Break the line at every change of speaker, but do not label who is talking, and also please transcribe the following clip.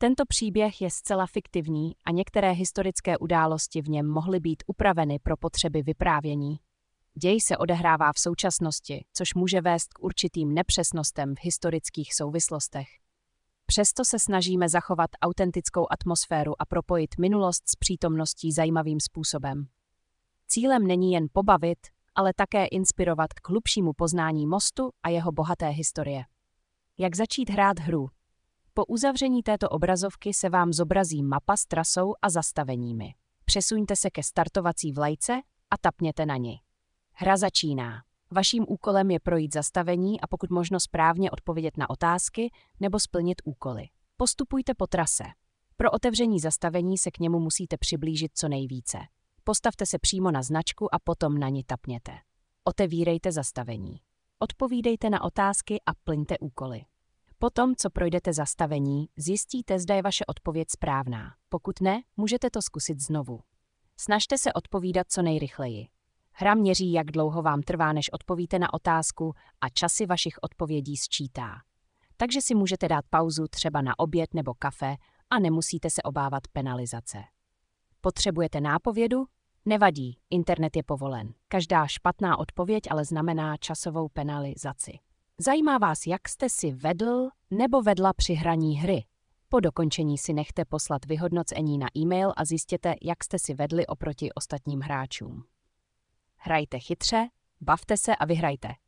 Tento příběh je zcela fiktivní a některé historické události v něm mohly být upraveny pro potřeby vyprávění. Děj se odehrává v současnosti, což může vést k určitým nepřesnostem v historických souvislostech. Přesto se snažíme zachovat autentickou atmosféru a propojit minulost s přítomností zajímavým způsobem. Cílem není jen pobavit, ale také inspirovat k hlubšímu poznání mostu a jeho bohaté historie. Jak začít hrát hru? Po uzavření této obrazovky se vám zobrazí mapa s trasou a zastaveními. Přesuňte se ke startovací vlajce a tapněte na ni. Hra začíná. Vaším úkolem je projít zastavení a pokud možno správně odpovědět na otázky nebo splnit úkoly. Postupujte po trase. Pro otevření zastavení se k němu musíte přiblížit co nejvíce. Postavte se přímo na značku a potom na ni tapněte. Otevírejte zastavení. Odpovídejte na otázky a plňte úkoly. Potom, co projdete zastavení, zjistíte, zda je vaše odpověď správná. Pokud ne, můžete to zkusit znovu. Snažte se odpovídat co nejrychleji. Hra měří, jak dlouho vám trvá, než odpovíte na otázku a časy vašich odpovědí sčítá. Takže si můžete dát pauzu třeba na oběd nebo kafe a nemusíte se obávat penalizace. Potřebujete nápovědu? Nevadí, internet je povolen. Každá špatná odpověď ale znamená časovou penalizaci. Zajímá vás, jak jste si vedl nebo vedla při hraní hry? Po dokončení si nechte poslat vyhodnocení na e-mail a zjistěte, jak jste si vedli oproti ostatním hráčům. Hrajte chytře, bavte se a vyhrajte.